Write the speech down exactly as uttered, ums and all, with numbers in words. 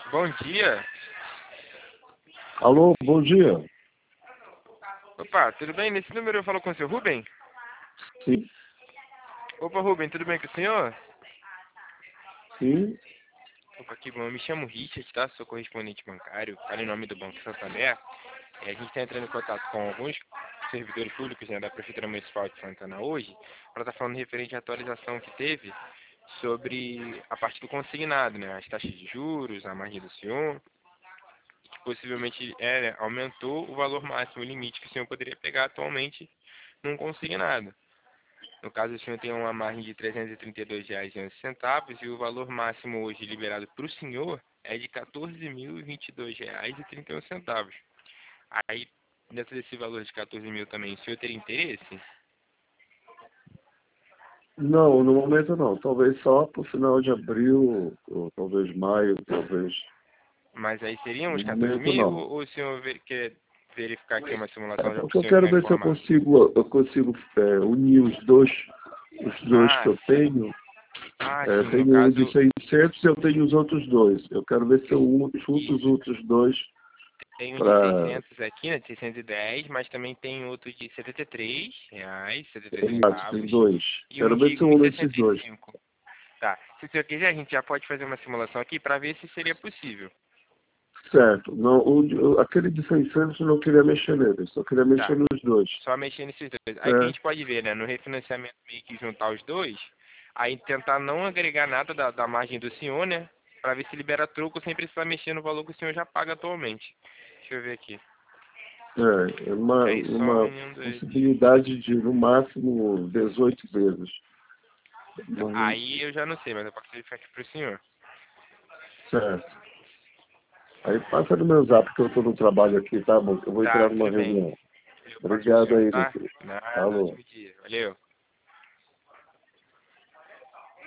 Bom dia. Alô, bom dia. Opa, tudo bem? Nesse número eu falo com o seu Rubem? Sim, Opa, Rubem, tudo bem com o senhor? sim. Opa, que bom. Eu me chamo Richard, tá? Sou correspondente bancário. Falo em nome do Banco Santander. É, a gente está entrando em contato com alguns servidores públicos, né, da Prefeitura Municipal de Santana hoje, para estar falando referente à atualização que teve sobre a parte do consignado, né? As taxas de juros, a margem do senhor, que possivelmente é, né, aumentou o valor máximo, o limite que o senhor poderia pegar atualmente num consignado. No caso, o senhor tem uma margem de trezentos e trinta e dois reais e onze centavos e o valor máximo hoje liberado para o senhor é de quatorze mil e vinte e dois reais e trinta e um centavos. Aí, dentro desse valor de quatorze mil também, o senhor teria interesse? Não, no momento não. Talvez só para o final de abril, ou talvez maio, talvez. Mas aí seriam No os quatorze momento mil não. ou o senhor ver- quer verificar aqui uma É simulação já para o porque eu senhor quero já ver se eu informar? consigo, eu consigo é, unir os dois, os dois que Ah, eu sim. tenho. Ah, É, sim, no tenho um de caso, seiscentos e eu tenho os outros dois. Eu quero ver se eu uno- junto os isso. outros dois Tem um de para. seiscentos aqui, né, de seiscentos e dez, mas também tem outro de setenta e três reais, setenta e três Exato, tem centavos dois. e um Quero ver de se eu um e uno esses sessenta e dois. cinco. Tá. Se o senhor quiser, a gente já pode fazer uma simulação aqui para ver se seria possível. Certo. Não, o de- o- aquele de seiscentos eu não queria mexer nele, só queria mexer Tá. nos dois. Só mexer nesses dois. Aí que a É, gente pode ver, né? No refinanciamento meio que juntar os dois, aí tentar não agregar nada da, da margem do senhor, né? Para ver se libera troco sem precisar mexer no valor que o senhor já paga atualmente. Deixa eu ver aqui. é, é Que uma, aí só uma um, dois. possibilidade de, no máximo, dezoito vezes. Mas, Aí eu já não sei, mas eu posso verificar aqui pro senhor. certo. Aí passa no meu zap que eu estou no trabalho aqui, tá bom? Eu vou Tá, entrar numa tudo bem. reunião. Eu passo pro Obrigado senhor, aí, meu tá? filho. Nada, Falou. ótimo dia. Valeu.